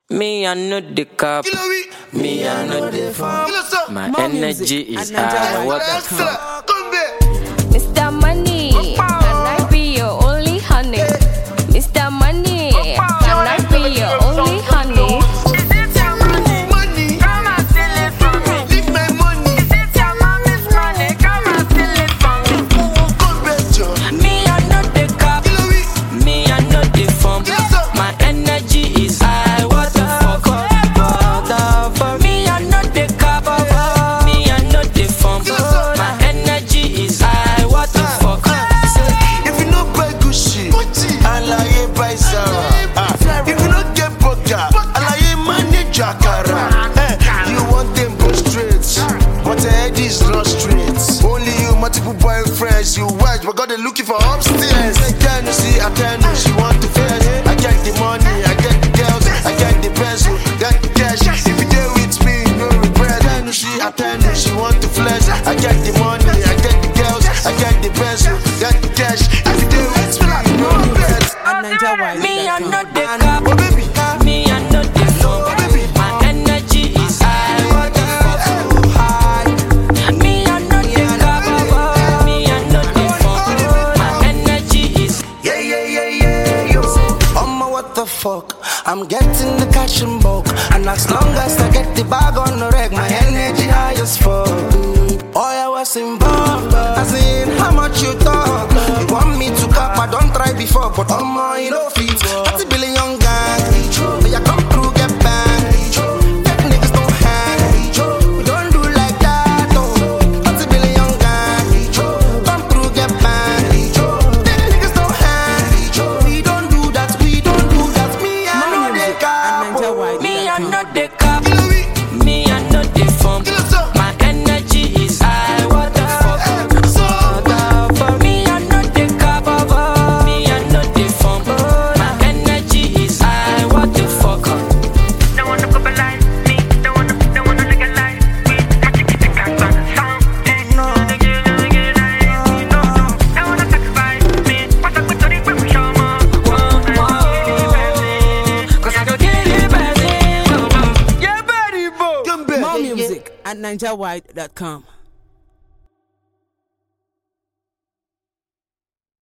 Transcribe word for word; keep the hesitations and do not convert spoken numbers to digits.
Me, I know the cup. Me, I know the farm. My More energy is high. What the fuck? Mister Money, can I be your only honey? Mister Money, can I be your only honey? Multiple boyfriends, you watch, but God they looking for upstairs. I can't see, I can't know, she want to fast. I get the money, I get the girls, I get the pencil, got the cash. If you there with me, no regret. I can't see, I can't know, she want to flash. I get the money, I get the girls, I get the pencil, got the cash. If you there with me, no regret. Me, I know the cup. Oh, baby. Me, I know the phone. Oh, baby. My energy is high. What the fuck so high? Me, I know the cup. Me, I know the phone. My energy is yeah, yeah, yeah, yeah, yo. Mama, what the fuck? I'm getting the cash in bulk, and as long as I get the bag on the reg, my energy high as fuck. Oh, I was involved, as in how much you talk. You want me to cap? I don't try before, but I'm on you know feet. thirty billion gang, but you come through get banned. Fake niggas don't hang, we don't do like that. Oh, thirty billion gang, come through get banned. Fake niggas don't hang, we don't do that, we don't do that. Me I know the cap, me I know the cup. Me I know the phone. My energy is high. What the fuck? For me I know the cup. Me I know the phone. My energy is high. What the fuck? Don't wanna go blind me. Don't wanna, don't wanna legalize me. My ticket is got on the sound. No, no, don't wanna sacrifice me. What's up with the way we show more? Cause I don't get it back. Yeah, buddy, boy. More music at ninja wide dot com.